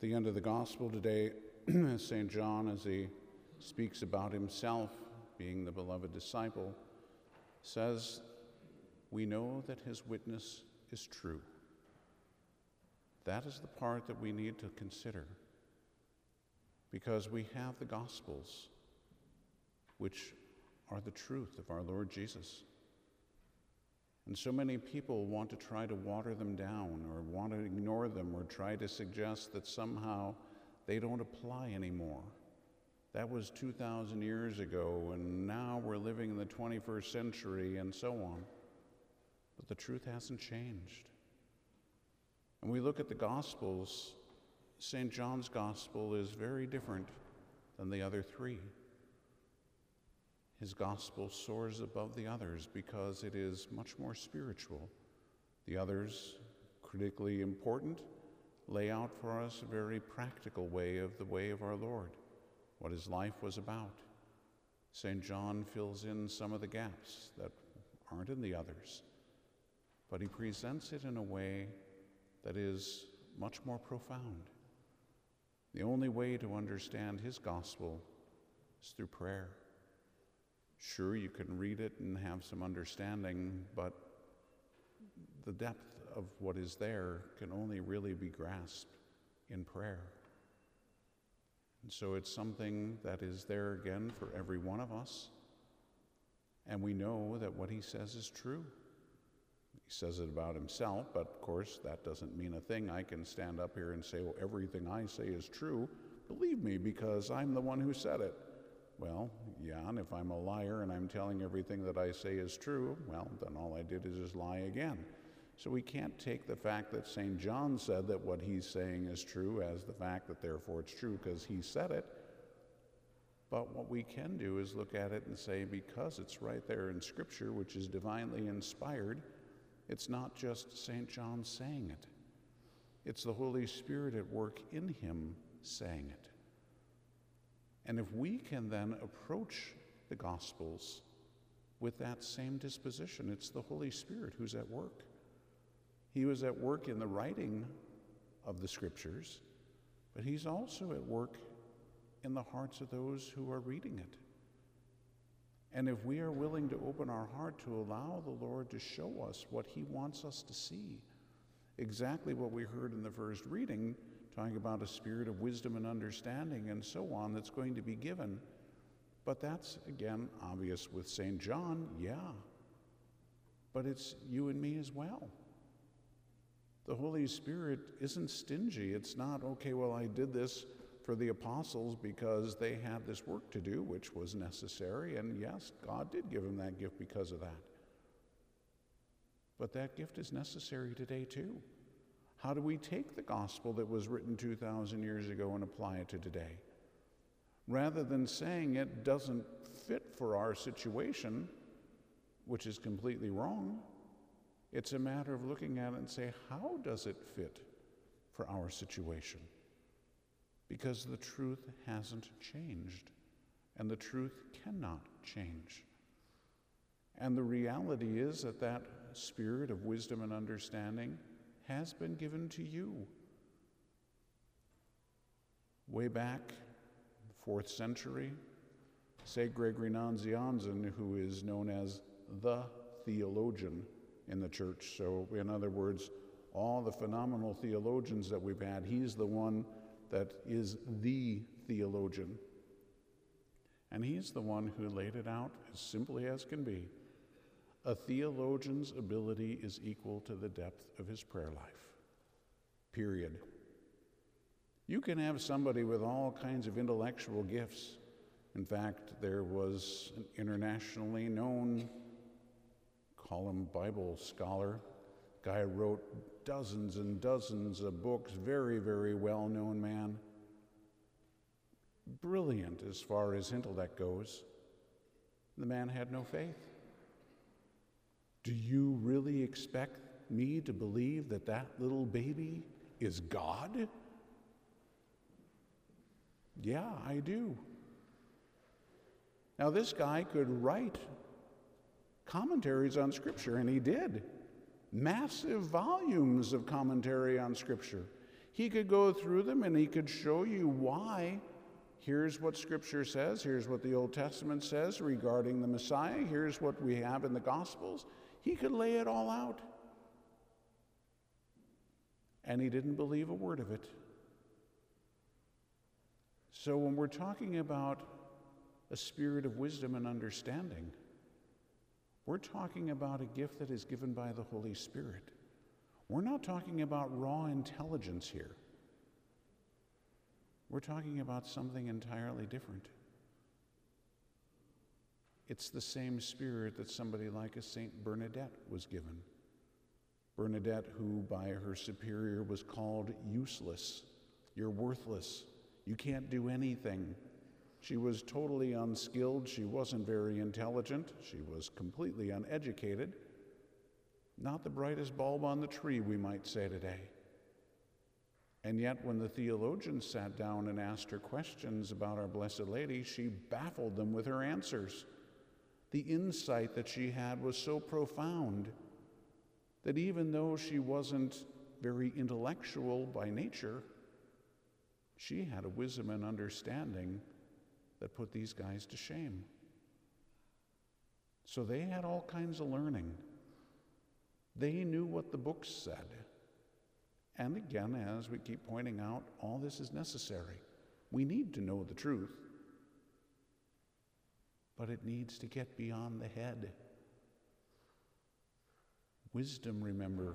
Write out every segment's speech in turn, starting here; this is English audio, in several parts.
the end of the gospel today, St. John, as he speaks about himself being the beloved disciple, says, "We know that his witness is true." That is the part that we need to consider, because we have the Gospels, which are the truth of our Lord Jesus. And so many people want to try to water them down or want to ignore them or try to suggest that somehow they don't apply anymore. That was 2,000 years ago, and now we're living in the 21st century and so on. But the truth hasn't changed. And we look at the Gospels, St. John's Gospel is very different than the other three. His gospel soars above the others because it is much more spiritual. The others, critically important, lay out for us a very practical way of our Lord, what his life was about. St. John fills in some of the gaps that aren't in the others, but he presents it in a way that is much more profound. The only way to understand his gospel is through prayer. Sure, you can read it and have some understanding, but the depth of what is there can only really be grasped in prayer. And so it's something that is there again for every one of us, and we know that what he says is true. He says it about himself, but of course that doesn't mean a thing. I can stand up here and say, well, everything I say is true. Believe me, because I'm the one who said it. Well, yeah, and if I'm a liar and I'm telling everything that I say is true, well, then all I did is just lie again. So we can't take the fact that St. John said that what he's saying is true as the fact that therefore it's true because he said it. But what we can do is look at it and say, because it's right there in Scripture, which is divinely inspired, it's not just St. John saying it. It's the Holy Spirit at work in him saying it. And if we can then approach the Gospels with that same disposition, it's the Holy Spirit who's at work. He was at work in the writing of the Scriptures, but he's also at work in the hearts of those who are reading it. And if we are willing to open our heart to allow the Lord to show us what he wants us to see, exactly what we heard in the first reading, talking about a spirit of wisdom and understanding and so on that's going to be given. But that's, again, obvious with St. John, yeah. But it's you and me as well. The Holy Spirit isn't stingy. It's not, okay, well, I did this for the apostles because they had this work to do, which was necessary. And yes, God did give them that gift because of that. But that gift is necessary today too. How do we take the gospel that was written 2,000 years ago and apply it to today? Rather than saying it doesn't fit for our situation, which is completely wrong, it's a matter of looking at it and say, how does it fit for our situation? Because the truth hasn't changed, and the truth cannot change. And the reality is that that spirit of wisdom and understanding has been given to you. Way back, 4th century, St. Gregory Nazianzen, who is known as the theologian in the church. So in other words, all the phenomenal theologians that we've had, he's the one that is the theologian. And he's the one who laid it out as simply as can be. A theologian's ability is equal to the depth of his prayer life. Period. You can have somebody with all kinds of intellectual gifts. In fact, there was an internationally known, call him Bible scholar, guy wrote dozens and dozens of books, very, very well-known man. Brilliant as far as intellect goes. The man had no faith. Do you really expect me to believe that that little baby is God? Yeah, I do. Now, this guy could write commentaries on Scripture, and he did. Massive volumes of commentary on Scripture. He could go through them and he could show you why. Here's what Scripture says. Here's what the Old Testament says regarding the Messiah. Here's what we have in the Gospels. He could lay it all out. And he didn't believe a word of it. So when we're talking about a spirit of wisdom and understanding, we're talking about a gift that is given by the Holy Spirit. We're not talking about raw intelligence here. We're talking about something entirely different. It's the same spirit that somebody like a Saint Bernadette was given. Bernadette, who by her superior was called useless. You're worthless. You can't do anything. She was totally unskilled. She wasn't very intelligent. She was completely uneducated. Not the brightest bulb on the tree, we might say today. And yet, when the theologians sat down and asked her questions about Our Blessed Lady, she baffled them with her answers. The insight that she had was so profound that even though she wasn't very intellectual by nature, she had a wisdom and understanding that put these guys to shame. So they had all kinds of learning. They knew what the books said. And again, as we keep pointing out, all this is necessary. We need to know the truth. But it needs to get beyond the head. Wisdom, remember,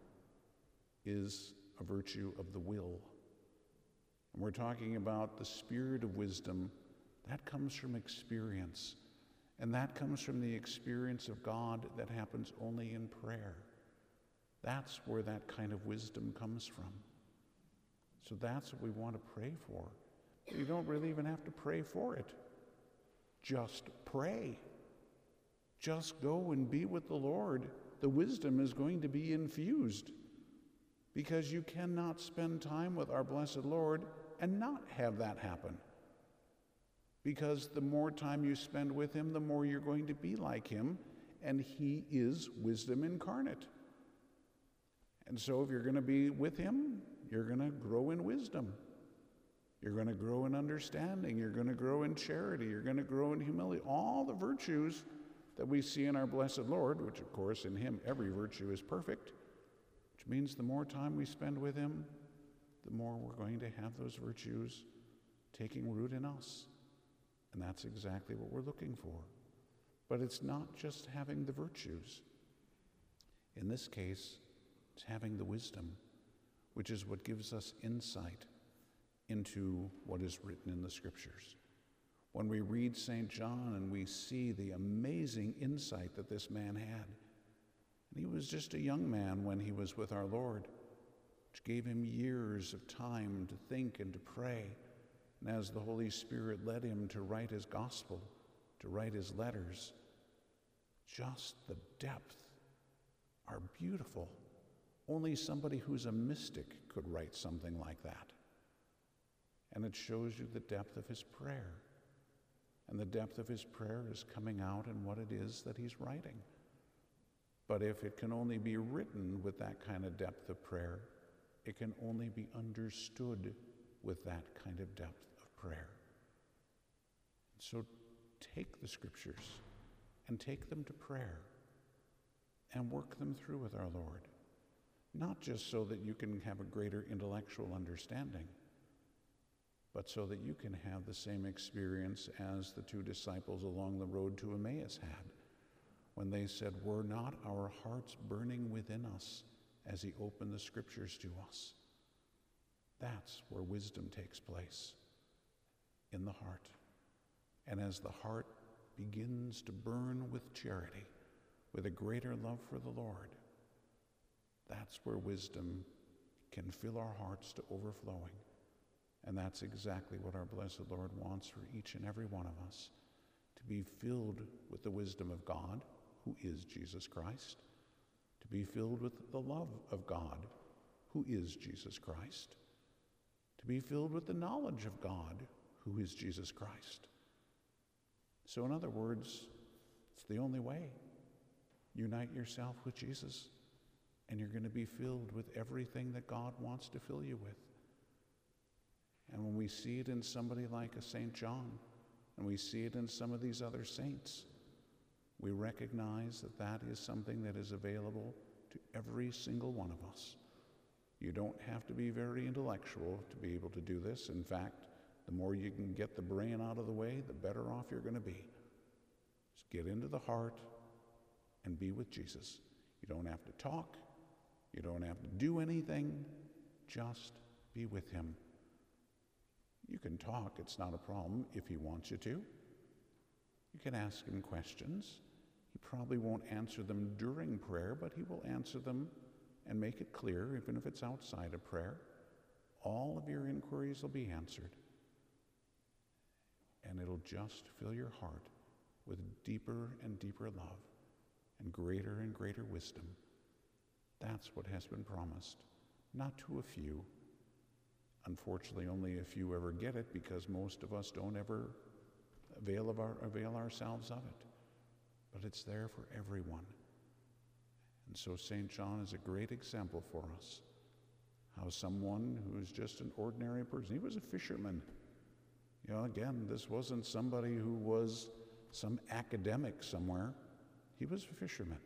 is a virtue of the will. And we're talking about the spirit of wisdom. That comes from experience. And that comes from the experience of God that happens only in prayer. That's where that kind of wisdom comes from. So that's what we want to pray for. You don't really even have to pray for it. Just pray. Just go and be with the Lord. The wisdom is going to be infused, because you cannot spend time with our blessed Lord and not have that happen. Because the more time you spend with him, the more you're going to be like him, and he is wisdom incarnate. And so if you're going to be with him, you're going to grow in wisdom. You're going to grow in understanding. You're going to grow in charity. You're going to grow in humility. All the virtues that we see in our blessed Lord, which of course in him every virtue is perfect, which means the more time we spend with him, the more we're going to have those virtues taking root in us. And that's exactly what we're looking for. But it's not just having the virtues. In this case, it's having the wisdom, which is what gives us insight into what is written in the Scriptures. When we read St. John and we see the amazing insight that this man had, and he was just a young man when he was with our Lord, which gave him years of time to think and to pray. And as the Holy Spirit led him to write his gospel, to write his letters, just the depth are beautiful. Only somebody who's a mystic could write something like that. And it shows you the depth of his prayer. And the depth of his prayer is coming out in what it is that he's writing. But if it can only be written with that kind of depth of prayer, it can only be understood with that kind of depth of prayer. So take the Scriptures and take them to prayer and work them through with our Lord. Not just so that you can have a greater intellectual understanding, but so that you can have the same experience as the two disciples along the road to Emmaus had, when they said, "Were not our hearts burning within us as he opened the Scriptures to us?" That's where wisdom takes place, in the heart. And as the heart begins to burn with charity, with a greater love for the Lord, that's where wisdom can fill our hearts to overflowing. And that's exactly what our blessed Lord wants for each and every one of us, to be filled with the wisdom of God, who is Jesus Christ, to be filled with the love of God, who is Jesus Christ, to be filled with the knowledge of God, who is Jesus Christ. So in other words, it's the only way. Unite yourself with Jesus, and you're going to be filled with everything that God wants to fill you with. And when we see it in somebody like a St. John, and we see it in some of these other saints, we recognize that that is something that is available to every single one of us. You don't have to be very intellectual to be able to do this. In fact, the more you can get the brain out of the way, the better off you're going to be. Just get into the heart and be with Jesus. You don't have to talk. You don't have to do anything. Just be with him. You can talk, it's not a problem if he wants you to. You can ask him questions. He probably won't answer them during prayer, but he will answer them and make it clear, even if it's outside of prayer. All of your inquiries will be answered. And it'll just fill your heart with deeper and deeper love and greater wisdom. That's what has been promised, not to a few. Unfortunately, only a few ever get it because most of us don't ever avail ourselves of it. But it's there for everyone. And so St. John is a great example for us. How someone who is just an ordinary person, he was a fisherman. You know, again, this wasn't somebody who was some academic somewhere. He was a fisherman.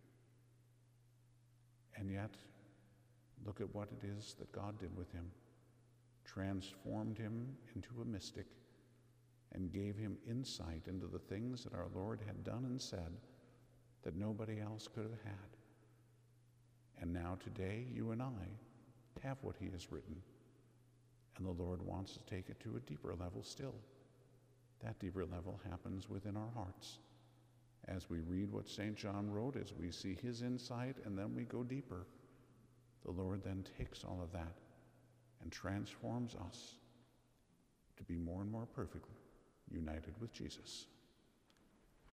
And yet, look at what it is that God did with him. Transformed him into a mystic and gave him insight into the things that our Lord had done and said that nobody else could have had. And now today, you and I have what he has written. And the Lord wants to take it to a deeper level still. That deeper level happens within our hearts. As we read what St. John wrote, as we see his insight, and then we go deeper, the Lord then takes all of that and transforms us to be more and more perfectly united with Jesus.